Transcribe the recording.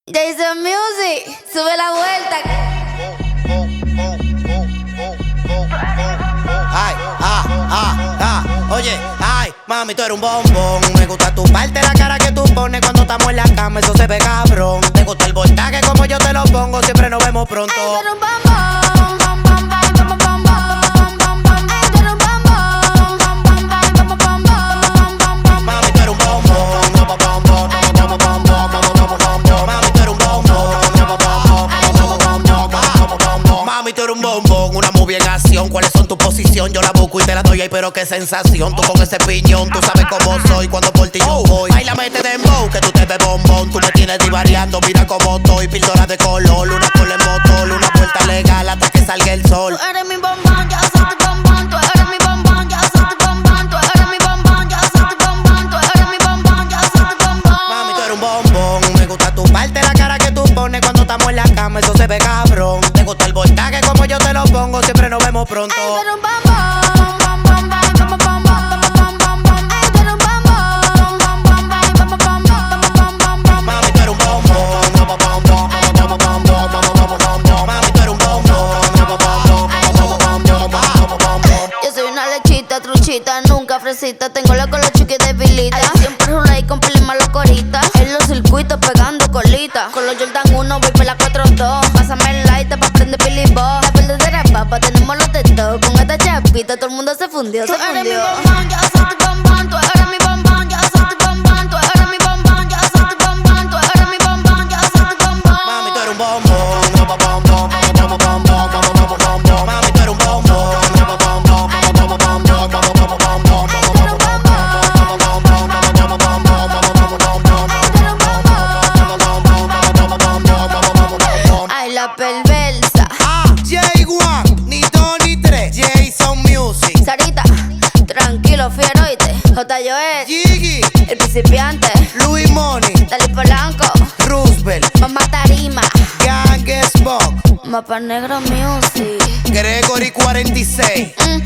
Jason Music, sube la vuelta. Oye, ay, mami, tú eres un bombón. Me gusta tu parte, la cara que tú pones cuando estamos en la cama, eso se ve cabrón. Te gusta el voltaje como yo te lo pongo, siempre nos vemos pronto. Ay, tú eres un bombón, bom, bom, bom, bom, bom, bom, bom, bom. Ay, tú eres un bombón, bom, bom, bom, bom, bom, bom, bom. Mami, tú eres un bombón, bom, bom, bom, bom, bom, bom. Mami, tú eres un bombón, bom, bom, bom. Mami, tú eres un bombón, una movie en acción. ¿Cuáles son tu posición? Yo la busco y te la doy ahí, pero qué sensación. Tú con ese piñón, tú sabes cómo soy cuando por ti yo voy. Baila, mete dembow, que tú te ves bombón. Tú me tienes divariando, mira cómo estoy. Píldora de color, una cola en motor, una vuelta legal hasta que salga el sol. Tú eres mi bombón, yo soy tu bombón. Tú eres mi bombón, yo soy tu bombón. Tú eres mi bombón, yo soy tu bombón. Tú eres mi bombón, yo soy tu bombón. Mami, tú eres un bombón. Me gusta tu parte, la cara que tú pones cuando estamos en la cama, eso se ve cabrón. Te gusta el voltaje como yo te lo pongo, siempre nos vemos pronto. Ay, tú eres un bombón, bom, bom, bom, bom, bom, bom, bom, bom. Ay, tú eres un bombón, bom, bom, bom, bom, bom, bom, bom. Mami, tú eres un bombón, bom, bom, bom, bom, bom, bom. Mami, tú eres un bombón, bom, bom, bom. Yo soy una lechita, truchita, nunca fresita. Tengo la cola chiqui y debilita. Siempre un like con peli malo corita. En los circuitos pegando colita. Con los Jordan 1 voy por la 4-2. Pásame el light pa' prender Billy Bob. La verdadera papa, tenemos los tetos. Con esta chapita todo el mundo se fundió, se fundió. Tú eres mi bombón, yo soy tu bombón. Tú eres mi bombón, yo soy tu bombón. Tú eres mi bombón, yo soy tu bombón. Tú eres mi bombón, yo soy tu bombón. Mami, tú eres un bombón, bom, bom, bom, bom, bom. Mami, tú eres un bombón, bom, bom, bom, Ay, la perversa. J1, ni 2 ni 3, Jason Music. Sarita, tranquilo, fiero, oíste. J.Joel, Jiggy, el principiante. Louis Money, Dale Polanco, Roosevelt, Mamá Tarima, Gang Spock, Mapa Negro Music. Gregory 46.